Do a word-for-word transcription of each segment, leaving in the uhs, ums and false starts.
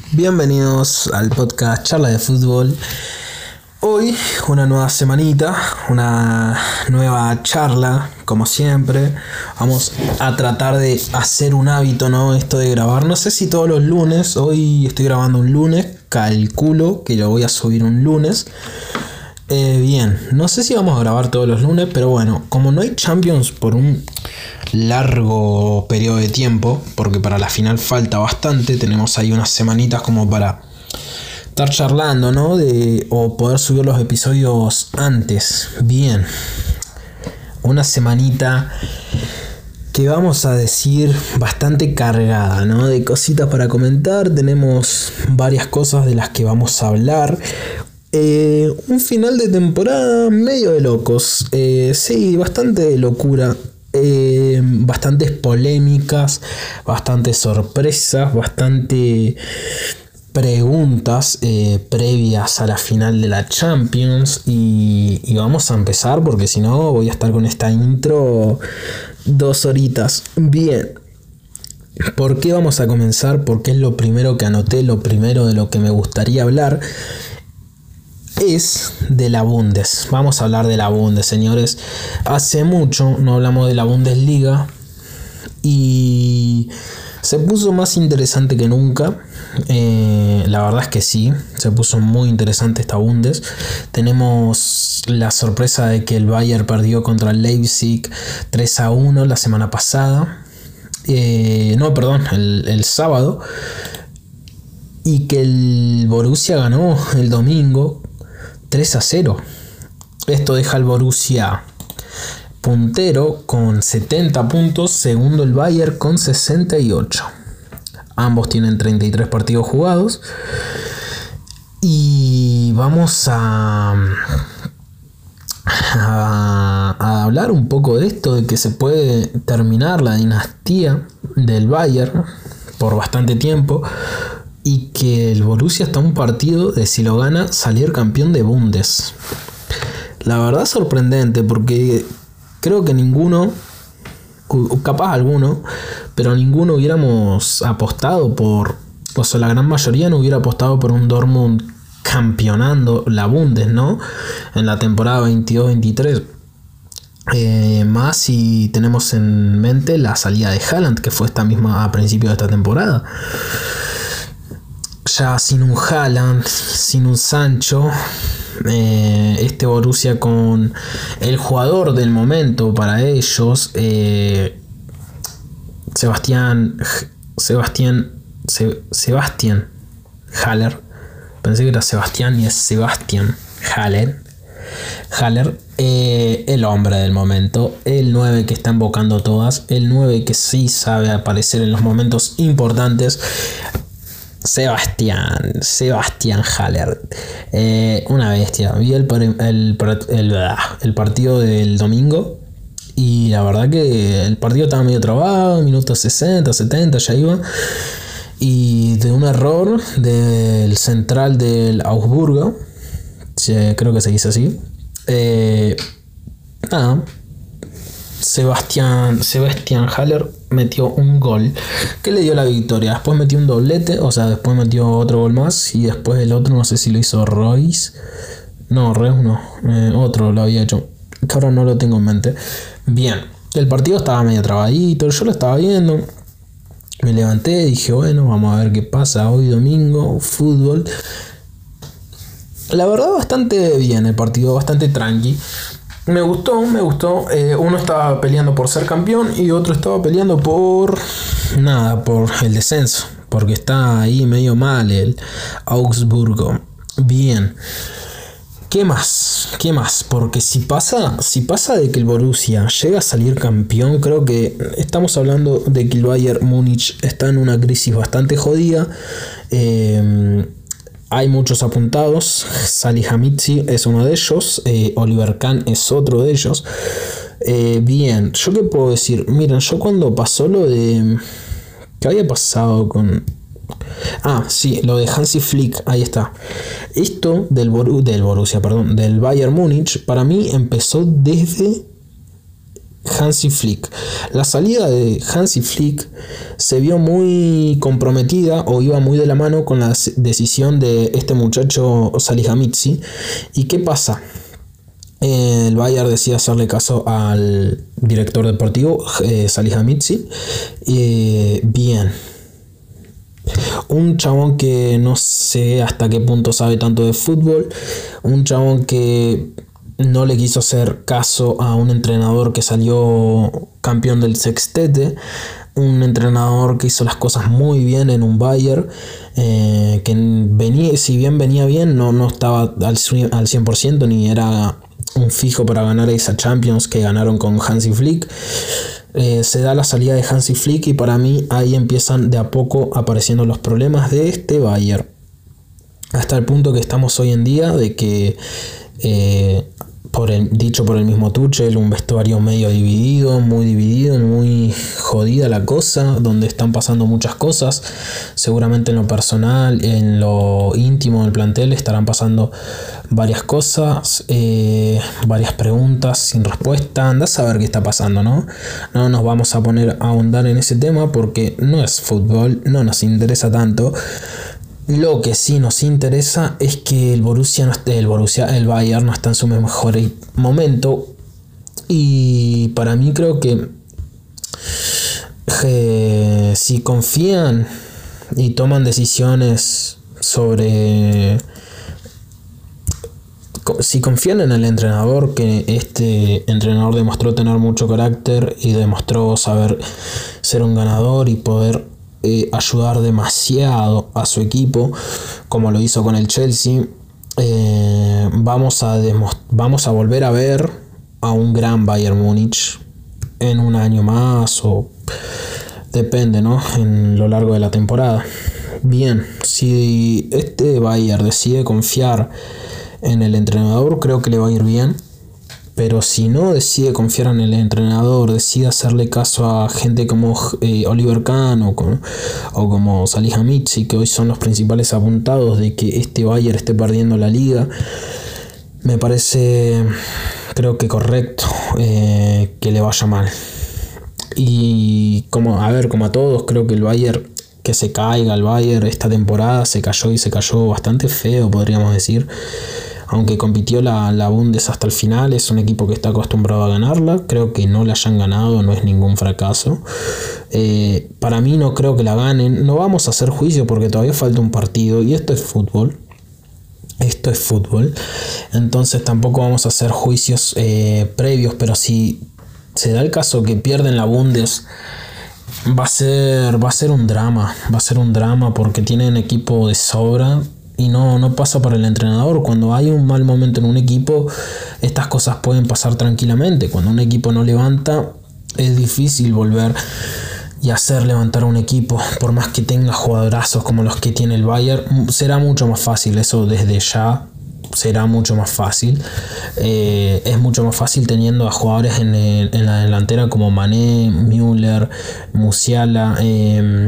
Bienvenidos al podcast Charla de Fútbol. Hoy una nueva semanita, una nueva charla, como siempre. Vamos a tratar de hacer un hábito, ¿no? Esto de grabar, no sé si todos los lunes. Hoy estoy grabando un lunes, calculo que lo voy a subir un lunes. Eh, bien, no sé si vamos a grabar todos los lunes, pero bueno, como no hay Champions por un largo periodo de tiempo, porque para la final falta bastante, tenemos ahí unas semanitas como para estar charlando, ¿no? De, o poder subir los episodios antes. Bien, una semanita que vamos a decir bastante cargada, ¿no? De cositas para comentar, tenemos varias cosas de las que vamos a hablar. Eh, un final de temporada medio de locos, eh, sí, bastante de locura, eh, bastantes polémicas, bastantes sorpresas, bastante preguntas eh, previas a la final de la Champions y, y vamos a empezar porque si no voy a estar con esta intro dos horitas. Bien, ¿por qué vamos a comenzar? Porque es lo primero que anoté, lo primero de lo que me gustaría hablar. Es de la Bundes. Vamos a hablar de la Bundes, señores. Hace mucho no hablamos de la Bundesliga y se puso más interesante que nunca. Eh, la verdad es que sí, se puso muy interesante esta Bundes. Tenemos la sorpresa de que el Bayern perdió contra el Leipzig tres a uno la semana pasada. Eh, no, perdón, el, el sábado. Y que el Borussia ganó el domingo tres a cero. Esto deja al Borussia puntero con setenta puntos, segundo el Bayern con sesenta y ocho. Ambos tienen treinta y tres partidos jugados. Y vamos a, a, a hablar un poco de esto, de que se puede terminar la dinastía del Bayern por bastante tiempo. Y que el Borussia está a un partido de, si lo gana, salir campeón de Bundes. La verdad sorprendente, porque creo que ninguno, capaz alguno, pero ninguno hubiéramos apostado por, o sea, la gran mayoría no hubiera apostado por un Dortmund campeonando la Bundes, ¿no? En la temporada veintidós veintitrés. Eh, más si tenemos en mente la salida de Haaland, que fue esta misma a principios de esta temporada. Ya sin un Haaland, sin un Sancho, eh, este Borussia con el jugador del momento para ellos, eh, Sebastián, Sebastián, Se, Sebastián Haller, pensé que era Sebastián y es Sebastián Haller, Haller, eh, el hombre del momento, el nueve que está embocando todas, el nueve que sí sabe aparecer en los momentos importantes. Sebastián, Sebastián Haller, eh, una bestia. Vi el, el, el, el partido del domingo y la verdad que el partido estaba medio trabado, minutos sesenta, setenta ya iba, y de un error del central del Augsburgo, creo que se dice así, eh, nada, Sebastián, Sebastián Haller metió un gol que le dio la victoria. Después metió un doblete, o sea, después metió otro gol más. Y después el otro, no sé si lo hizo Royce. No, Reus no. Eh, otro lo había hecho, que ahora no lo tengo en mente. Bien, el partido estaba medio trabadito. Yo lo estaba viendo. Me levanté y dije, bueno, vamos a ver qué pasa hoy domingo. Fútbol. La verdad, bastante bien el partido, bastante tranqui. Me gustó, me gustó. Eh, uno estaba peleando por ser campeón y otro estaba peleando por nada, por el descenso, porque está ahí medio mal el Augsburgo. Bien. ¿Qué más? ¿Qué más? Porque si pasa, si pasa de que el Borussia llega a salir campeón, creo que estamos hablando de que el Bayern Múnich está en una crisis bastante jodida. Eh, Hay muchos apuntados. Salihamidzic es uno de ellos. Eh, Oliver Kahn es otro de ellos. Eh, bien, ¿yo qué puedo decir? Miren, yo cuando pasó lo de... ¿Qué había pasado con...? Ah, sí, lo de Hansi Flick, ahí está. Esto del, Boru- del Borussia, perdón, del Bayern Múnich, para mí empezó desde Hansi Flick. La salida de Hansi Flick se vio muy comprometida o iba muy de la mano con la decisión de este muchacho Salihamidzic. ¿Y qué pasa? El Bayern decide hacerle caso al director deportivo eh, Salihamidzic. Eh, bien. Un chabón que no sé hasta qué punto sabe tanto de fútbol. Un chabón que no le quiso hacer caso a un entrenador que salió campeón del sextete. Un entrenador que hizo las cosas muy bien en un Bayern. Eh, que venía, si bien venía bien, no, no estaba al, al cien por ciento ni era un fijo para ganar esa Champions que ganaron con Hansi Flick. Eh, se da la salida de Hansi Flick y para mí ahí empiezan de a poco apareciendo los problemas de este Bayern, hasta el punto que estamos hoy en día de que eh, por el, dicho por el mismo Tuchel, un vestuario medio dividido, muy dividido, muy jodida la cosa, donde están pasando muchas cosas. Seguramente en lo personal, en lo íntimo del plantel estarán pasando varias cosas, eh, varias preguntas sin respuesta. Andás a ver qué está pasando, ¿no? No nos vamos a poner a ahondar en ese tema porque no es fútbol, no nos interesa tanto. Lo que sí nos interesa es que el Borussia, no esté, el Borussia, el Bayern no está en su mejor momento. Y para mí creo que eh, si confían y toman decisiones sobre... Si confían en el entrenador, que este entrenador demostró tener mucho carácter y demostró saber ser un ganador y poder Eh, ayudar demasiado a su equipo como lo hizo con el Chelsea, eh, vamos, a demos- vamos a volver a ver a un gran Bayern Múnich en un año más o depende, ¿no? En lo largo de la temporada. Bien, si este Bayern decide confiar en el entrenador, creo que le va a ir bien. Pero si no decide confiar en el entrenador, decide hacerle caso a gente como eh, Oliver Kahn o, con, o como Salihamidzic, que hoy son los principales apuntados de que este Bayern esté perdiendo la liga, me parece, creo que correcto eh, que le vaya mal. Y como, a ver, como a todos, creo que el Bayern, que se caiga el Bayern esta temporada, se cayó y se cayó bastante feo, podríamos decir. Aunque compitió la, la Bundes hasta el final, es un equipo que está acostumbrado a ganarla. Creo que no la hayan ganado, no es ningún fracaso. Eh, para mí no creo que la ganen. No vamos a hacer juicio porque todavía falta un partido y esto es fútbol. Esto es fútbol. Entonces tampoco vamos a hacer juicios eh, previos, pero si se da el caso que pierden la Bundes, va a ser, va a ser un drama. Va a ser un drama porque tienen equipo de sobra. Y no, no pasa por el entrenador. Cuando hay un mal momento en un equipo, estas cosas pueden pasar tranquilamente. Cuando un equipo no levanta, es difícil volver y hacer levantar a un equipo. Por más que tenga jugadorazos como los que tiene el Bayern, será mucho más fácil. Eso desde ya será mucho más fácil. Eh, es mucho más fácil teniendo a jugadores en, el, en la delantera como Mané, Müller, Musiala, eh,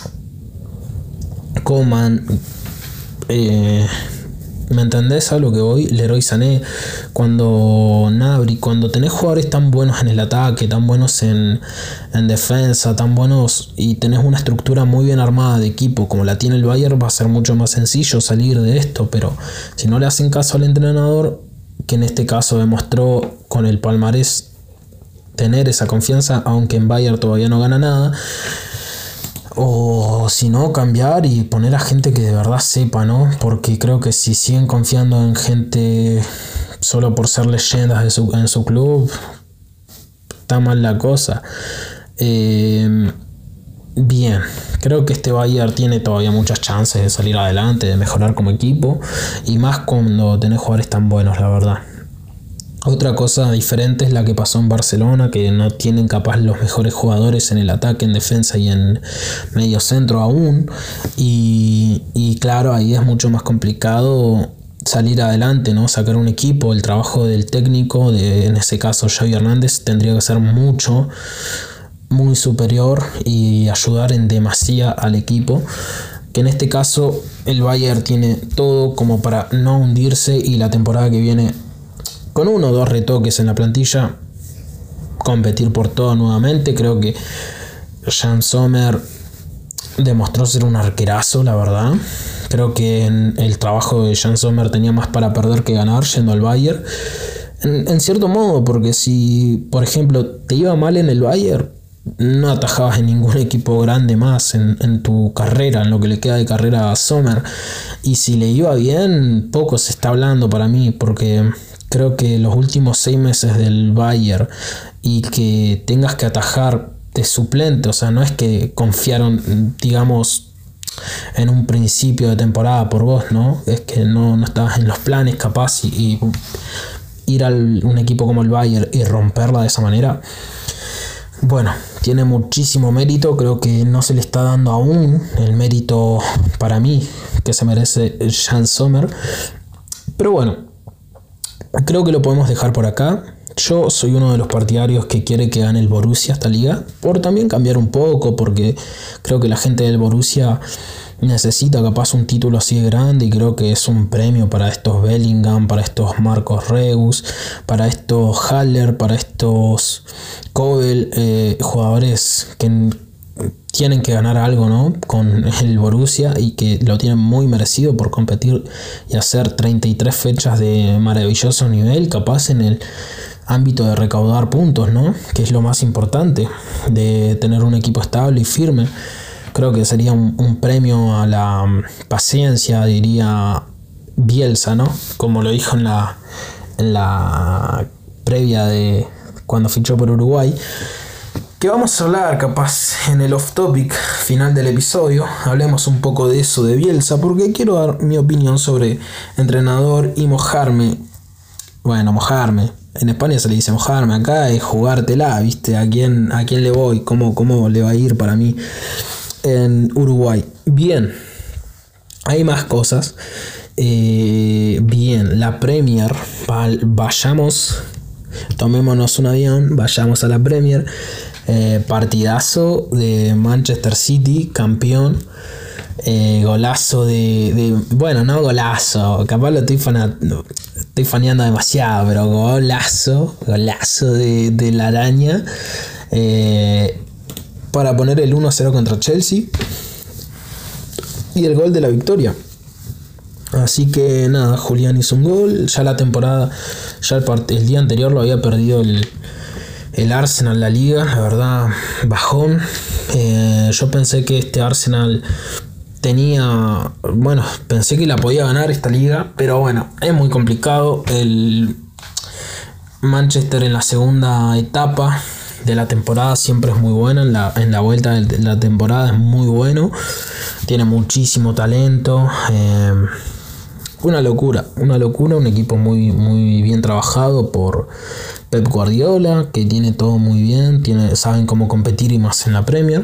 Coman. Eh, ¿Me entendés a lo que voy? Leroy Sané, cuando Gnabry, cuando tenés jugadores tan buenos en el ataque, tan buenos en, en defensa, tan buenos y tenés una estructura muy bien armada de equipo como la tiene el Bayern, va a ser mucho más sencillo salir de esto. Pero si no le hacen caso al entrenador, que en este caso demostró con el palmarés tener esa confianza, aunque en Bayern todavía no gana nada, o si no, cambiar y poner a gente que de verdad sepa, ¿no? Porque creo que si siguen confiando en gente solo por ser leyendas de su, en su club, está mal la cosa. Eh, bien, creo que este Bayern tiene todavía muchas chances de salir adelante, de mejorar como equipo, y más cuando tenés jugadores tan buenos, la verdad. Otra cosa diferente es la que pasó en Barcelona, que no tienen capaz los mejores jugadores en el ataque, en defensa y en medio centro aún. Y, y claro, ahí es mucho más complicado salir adelante, ¿no? Sacar un equipo. El trabajo del técnico, de, en ese caso Xavi Hernández, tendría que ser mucho, muy superior y ayudar en demasía al equipo. Que en este caso el Bayern tiene todo como para no hundirse y la temporada que viene, con uno o dos retoques en la plantilla, competir por todo nuevamente. Creo que Jan Sommer demostró ser un arquerazo, la verdad. Creo que en el trabajo de Jan Sommer tenía más para perder que ganar yendo al Bayern. En, en cierto modo, porque si, por ejemplo, te iba mal en el Bayern, no atajabas en ningún equipo grande más en, en tu carrera, en lo que le queda de carrera a Sommer. Y si le iba bien, poco se está hablando para mí, porque creo que los últimos seis meses del Bayern y que tengas que atajar de suplente, o sea, no es que confiaron, digamos, en un principio de temporada por vos, ¿no? Es que no, no estabas en los planes capaz y, y ir a un equipo como el Bayern y romperla de esa manera. Bueno, tiene muchísimo mérito, creo que no se le está dando aún el mérito para mí que se merece Jan Sommer. Pero bueno, creo que lo podemos dejar por acá. Yo soy uno de los partidarios que quiere que gane el Borussia esta liga, por también cambiar un poco, porque creo que la gente del Borussia necesita capaz un título así de grande, y creo que es un premio para estos Bellingham, para estos Marcos Reus, para estos Haller, para estos Kobel, eh, jugadores que tienen que ganar algo, ¿no?, con el Borussia, y que lo tienen muy merecido por competir y hacer treinta y tres fechas de maravilloso nivel, capaz en el ámbito de recaudar puntos, ¿no?, que es lo más importante, de tener un equipo estable y firme. Creo que sería un, un premio a la paciencia, diría Bielsa, ¿no?, como lo dijo en la, en la previa de cuando fichó por Uruguay. Que vamos a hablar capaz en el off topic final del episodio. Hablemos un poco de eso de Bielsa, porque quiero dar mi opinión sobre entrenador y mojarme. Bueno, mojarme. En España se le dice mojarme, acá es jugártela, ¿viste? ¿A quién, a quién le voy? ¿Cómo, cómo le va a ir para mí en Uruguay? Bien, hay más cosas. Eh, bien, la Premier, vayamos, tomémonos un avión, vayamos a la Premier. Eh, partidazo de Manchester City, campeón. Eh, golazo de, de. Bueno, no golazo, capaz lo estoy, fana, estoy faneando demasiado, pero golazo, golazo de, de la araña. Eh, para poner el uno a cero contra Chelsea. Y el gol de la victoria. Así que nada, Julián hizo un gol. Ya la temporada, ya el, part- el día anterior lo había perdido el. El Arsenal, la liga, la verdad, bajón. Eh, yo pensé que este Arsenal tenía... Bueno, pensé que la podía ganar esta liga, pero bueno, es muy complicado. El Manchester en la segunda etapa de la temporada siempre es muy buena. En la, en la vuelta de la temporada es muy bueno. Tiene muchísimo talento. Eh, una locura, una locura. Un equipo muy, muy bien trabajado por Pep Guardiola, que tiene todo muy bien, tiene, saben cómo competir y más en la Premier.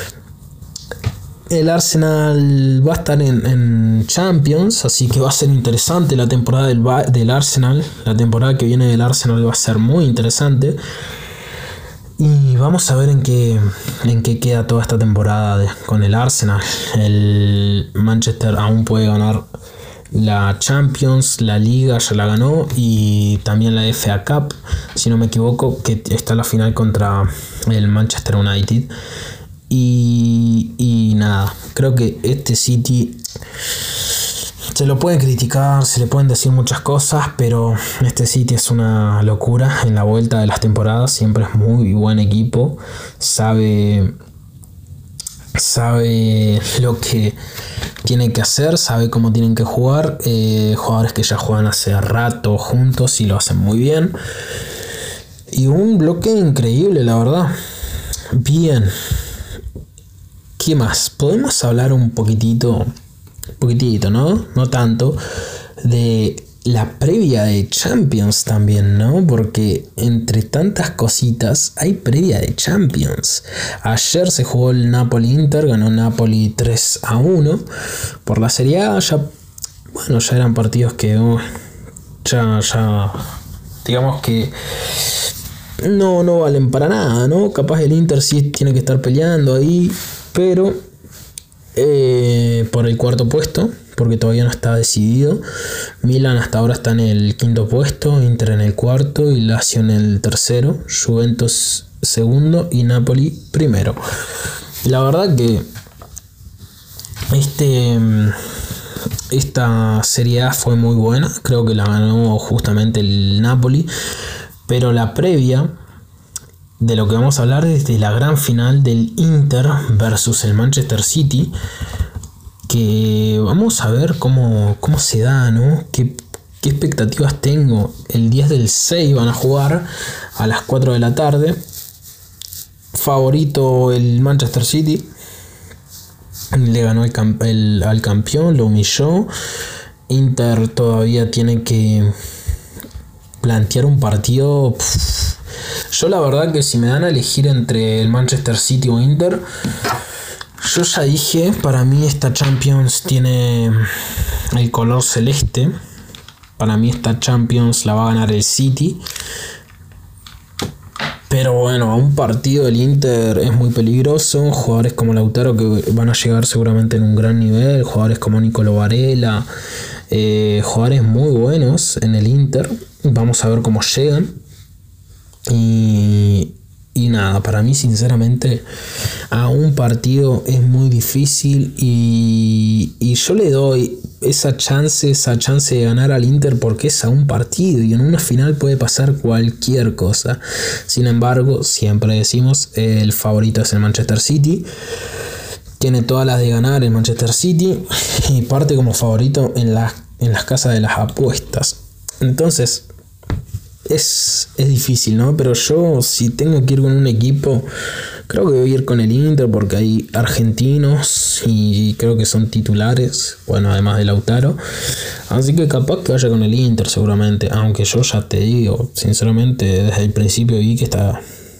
El Arsenal va a estar en, en Champions, así que va a ser interesante la temporada del, del Arsenal. La temporada que viene del Arsenal va a ser muy interesante. Y vamos a ver en qué, en qué queda toda esta temporada de, con el Arsenal. El Manchester aún puede ganar la Champions, la Liga ya la ganó, y también la F A Cup, si no me equivoco, que está la final contra el Manchester United. Y, y nada, creo que este City se lo pueden criticar, se le pueden decir muchas cosas, pero este City es una locura en la vuelta de las temporadas. Siempre es muy buen equipo, sabe... sabe lo que tiene que hacer, sabe cómo tienen que jugar. Eh, jugadores que ya juegan hace rato juntos y lo hacen muy bien. Y un bloque increíble, la verdad. Bien. ¿Qué más? Podemos hablar un poquitito, un poquitito, ¿no? No tanto, de la previa de Champions también, ¿no? Porque entre tantas cositas hay previa de Champions. Ayer se jugó el Napoli-Inter, ganó Napoli tres a uno. Por la Serie A ya, bueno, ya eran partidos que uh, ya, ya, digamos que no, no valen para nada, ¿no? Capaz el Inter sí tiene que estar peleando ahí, pero eh, por el cuarto puesto, porque todavía no está decidido. Milan hasta ahora está en el quinto puesto, Inter en el cuarto y Lazio en el tercero, Juventus segundo y Napoli primero. La verdad que este, esta Serie A fue muy buena, creo que la ganó justamente el Napoli, pero la previa de lo que vamos a hablar es de la gran final del Inter versus el Manchester City, que vamos a ver cómo, cómo se da, ¿no? ¿Qué, qué expectativas tengo? El diez del seis van a jugar a las cuatro de la tarde. Favorito el Manchester City. Le ganó el, el, al campeón, lo humilló. Inter todavía tiene que plantear un partido. Pff, yo la verdad que si me dan a elegir entre el Manchester City o Inter, yo ya dije, para mí esta Champions tiene el color celeste. Para mí esta Champions la va a ganar el City. Pero bueno, a un partido del Inter es muy peligroso. Jugadores como Lautaro que van a llegar seguramente en un gran nivel. Jugadores como Nicolo Varela. Eh, jugadores muy buenos en el Inter. Vamos a ver cómo llegan. Y, y nada, para mí sinceramente a un partido es muy difícil. Y, y yo le doy esa chance, esa chance de ganar al Inter porque es a un partido y en una final puede pasar cualquier cosa. Sin embargo, siempre decimos, el favorito es el Manchester City. Tiene todas las de ganar el Manchester City y parte como favorito en, la, en las casas de las apuestas. Entonces es, es difícil, ¿no? Pero yo, si tengo que ir con un equipo, creo que voy a ir con el Inter porque hay argentinos y creo que son titulares, bueno, además de Lautaro. Así que capaz que vaya con el Inter seguramente, aunque yo ya te digo, sinceramente, desde el principio vi que esta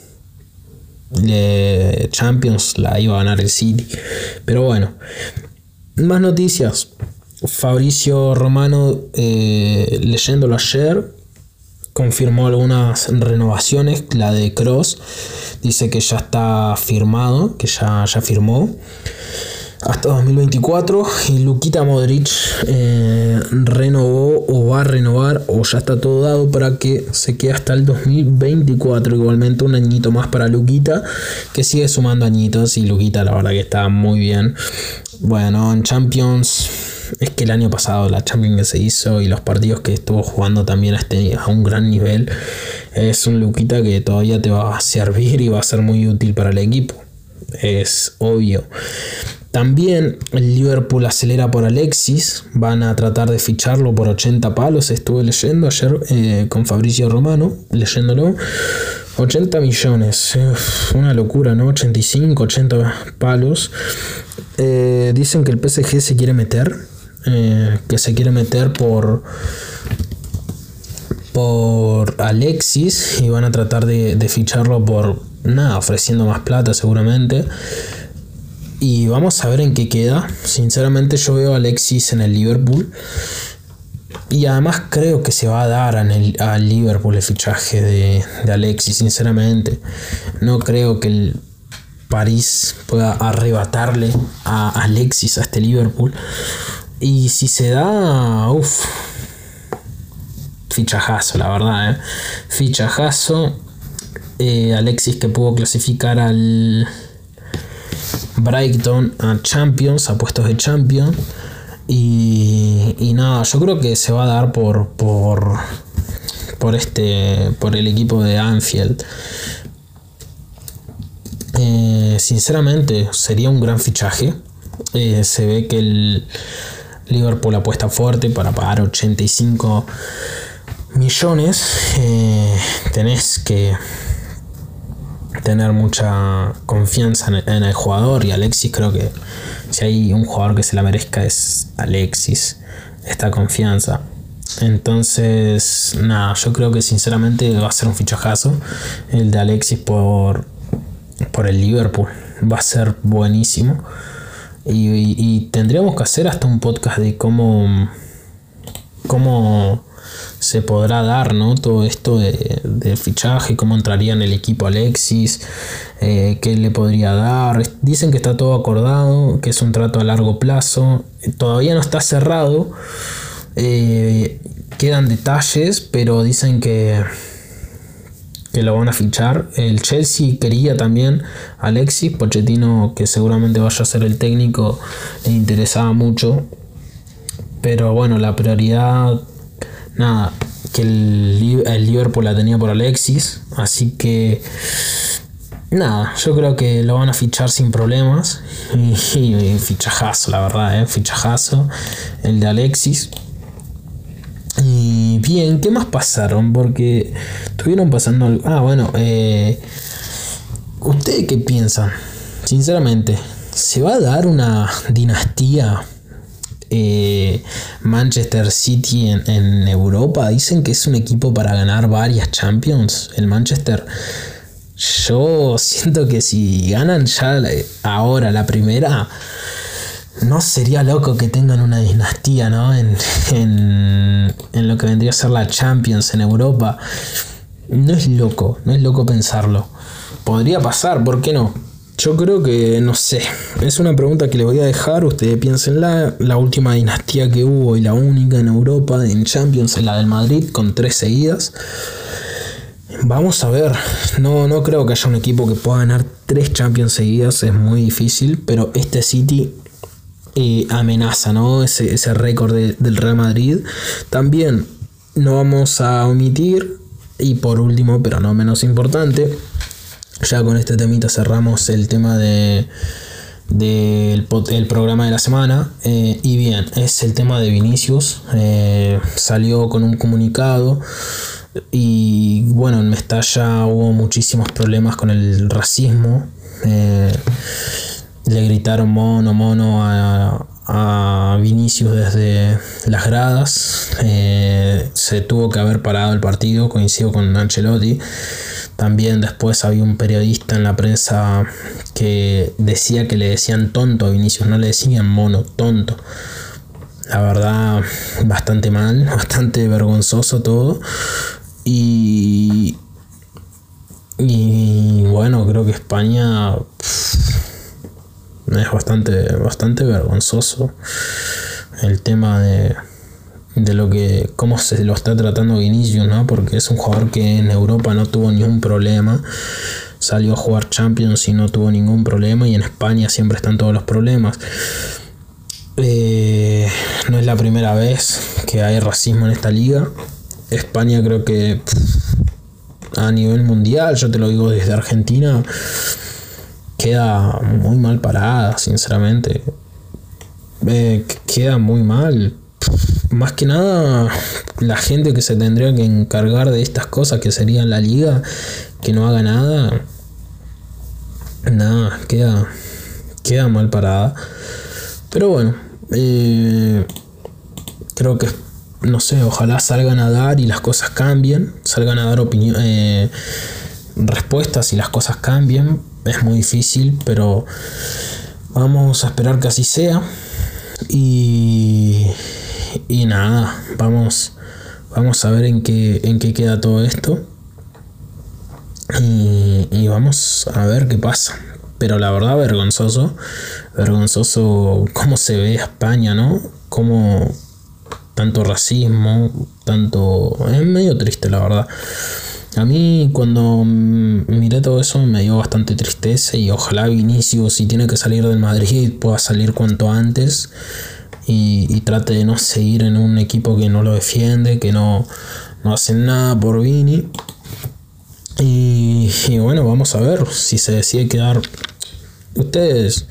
de Champions la iba a ganar el City. Pero bueno, más noticias. Fabrizio Romano, eh, leyéndolo ayer, confirmó algunas renovaciones. La de Kroos dice que ya está firmado, que ya, ya firmó hasta dos mil veinticuatro. Y Luka Modric eh, renovó o va a renovar o ya está todo dado para que se quede hasta el dos mil veinticuatro. Igualmente un añito más para Luka, que sigue sumando añitos. Y Luka la verdad que está muy bien. Bueno, en Champions, es que el año pasado la Champions que se hizo y los partidos que estuvo jugando también a, este, a un gran nivel, es un Luka que todavía te va a servir y va a ser muy útil para el equipo, es obvio. También el Liverpool acelera por Alexis, van a tratar de ficharlo por ochenta palos, estuve leyendo ayer eh, con Fabrizio Romano, leyéndolo, ochenta millones, uf, una locura, ¿no? ochenta y cinco, ochenta palos. Eh, dicen que el P S G se quiere meter, eh, que se quiere meter por por Alexis y van a tratar de, de ficharlo por nada, ofreciendo más plata seguramente. Y vamos a ver en qué queda. Sinceramente yo veo a Alexis en el Liverpool. Y además creo que se va a dar en el, al Liverpool el fichaje de, de Alexis, sinceramente. No creo que el París pueda arrebatarle a Alexis a este Liverpool. Y si se da, uff, fichajazo, la verdad, ¿eh? Fichajazo. Eh, Alexis que pudo clasificar al Brighton a Champions, a puestos de Champions. Y, y nada, yo creo que se va a dar por por por este por el equipo de Anfield. Eh, sinceramente sería un gran fichaje. Eh, se ve que el Liverpool apuesta fuerte para pagar ochenta y cinco millones. Eh, tenés que tener mucha confianza en el, en el jugador, y Alexis, creo que si hay un jugador que se la merezca es Alexis, esta confianza. Entonces nada, yo creo que sinceramente va a ser un fichajazo el de Alexis por, por el Liverpool, va a ser buenísimo. Y, y, y tendríamos que hacer hasta un podcast de cómo cómo se podrá dar, ¿no? Todo esto de, de fichaje, cómo entraría en el equipo Alexis, eh, qué le podría dar. Dicen que está todo acordado, que es un trato a largo plazo. Todavía no está cerrado, eh, quedan detalles, pero dicen que, que lo van a fichar. El Chelsea quería también a Alexis. Pochettino, que seguramente vaya a ser el técnico, le interesaba mucho. Pero bueno, la prioridad, nada, que el, el Liverpool la tenía por Alexis. Así que, nada, yo creo que lo van a fichar sin problemas. Y, y fichajazo, la verdad, ¿eh? Fichajazo el de Alexis. Y bien, ¿qué más pasaron? Porque estuvieron pasando algo. Ah, bueno, eh, ¿ustedes qué piensan? Sinceramente, ¿se va a dar una dinastía Eh, Manchester City en, en Europa? Dicen que es un equipo para ganar varias Champions, el Manchester. Yo siento que si ganan ya ahora la primera, no sería loco que tengan una dinastía, ¿no? En, en, en lo que vendría a ser la Champions en Europa. No es loco, no es loco pensarlo. Podría pasar, ¿por qué no? Yo creo que, no sé, es una pregunta que le voy a dejar, ustedes piénsenla. La última dinastía que hubo y la única en Europa en Champions es la del Madrid, con tres seguidas. Vamos a ver, no, no creo que haya un equipo que pueda ganar tres Champions seguidas, es muy difícil, pero este City eh, amenaza, ¿no? Ese, ese récord de, del Real Madrid. También no vamos a omitir, y por último, pero no menos importante, ya con este temita cerramos el tema de del de el programa de la semana. Eh, y bien, es el tema de Vinicius. Eh, salió con un comunicado y bueno, en Mestalla hubo muchísimos problemas con el racismo. Eh, le gritaron mono, mono a, a Vinicius desde las gradas. Eh, se tuvo que haber parado el partido, coincido con Ancelotti. También después había un periodista en la prensa que decía que le decían tonto a Vinicius, no le decían mono, tonto. La verdad, bastante mal, bastante vergonzoso todo. Y, y bueno, creo que España pff, es bastante, bastante vergonzoso el tema de... de lo que cómo se lo está tratando Vinicius, ¿no? Porque es un jugador que en Europa no tuvo ningún problema, salió a jugar Champions y no tuvo ningún problema, y en España siempre están todos los problemas. Eh, no es la primera vez que hay racismo en esta liga. España creo que pff, a nivel mundial, yo te lo digo desde Argentina, queda muy mal parada, sinceramente. Eh, queda muy mal. Más que nada la gente que se tendría que encargar de estas cosas, que sería la liga, que no haga nada, nada, queda, queda mal parada. Pero bueno, eh, creo que, no sé, ojalá salgan a dar y las cosas cambien, salgan a dar opinión, eh, respuestas y las cosas cambien. Es muy difícil, pero vamos a esperar que así sea. Y Y nada, vamos, vamos a ver en qué, en qué queda todo esto. Y, y vamos a ver qué pasa. Pero la verdad, vergonzoso. Vergonzoso cómo se ve España, ¿no? Cómo tanto racismo, tanto... Es medio triste, la verdad. A mí cuando miré todo eso me dio bastante tristeza. Y ojalá Vinicius, si tiene que salir del Madrid, pueda salir cuanto antes. Y, y trate de no seguir en un equipo que no lo defiende, que no, no hacen nada por Vini. Y, y bueno, vamos a ver si se decide quedar. Ustedes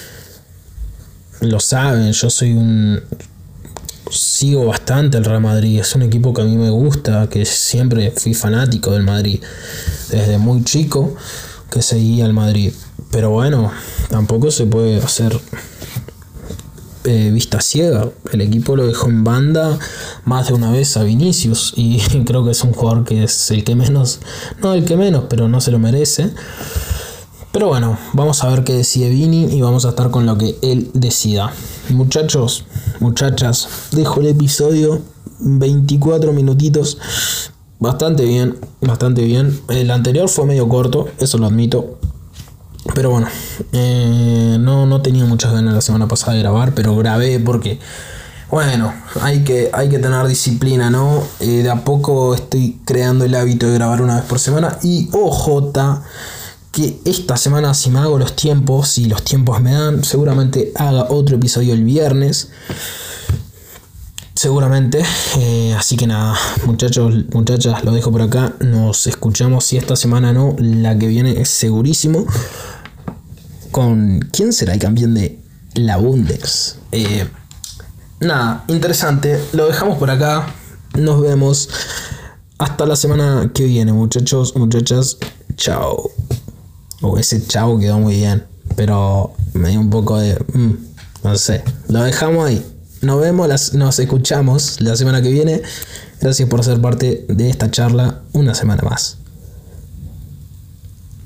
lo saben, yo soy un... Sigo bastante el Real Madrid, es un equipo que a mí me gusta, que siempre fui fanático del Madrid. Desde muy chico que seguía al Madrid. Pero bueno, tampoco se puede hacer... Eh, vista ciega. El equipo lo dejó en banda más de una vez a Vinicius, y creo que es un jugador que es el que menos, no el que menos, pero no se lo merece. Pero bueno, vamos a ver qué decide Vini y vamos a estar con lo que él decida. Muchachos, muchachas, dejo el episodio veinticuatro minutitos. Bastante bien, bastante bien. El anterior fue medio corto, eso lo admito. Pero bueno, eh, no, no tenía muchas ganas la semana pasada de grabar, pero grabé porque, bueno, hay que, hay que tener disciplina, ¿no? Eh, de a poco estoy creando el hábito de grabar una vez por semana. Y ojo, que esta semana, si me hago los tiempos, si los tiempos me dan, seguramente haga otro episodio el viernes. Seguramente. Eh, así que nada, muchachos, muchachas, lo dejo por acá. Nos escuchamos, si esta semana no, la que viene es segurísimo. Con ¿quién será el campeón de la Bundes? Eh, nada, interesante. Lo dejamos por acá. Nos vemos hasta la semana que viene, muchachos, muchachas. Chao. Oh, ese chao quedó muy bien, pero me dio un poco de... Mm, no sé. Lo dejamos ahí. Nos vemos, las, nos escuchamos la semana que viene. Gracias por ser parte de esta charla una semana más.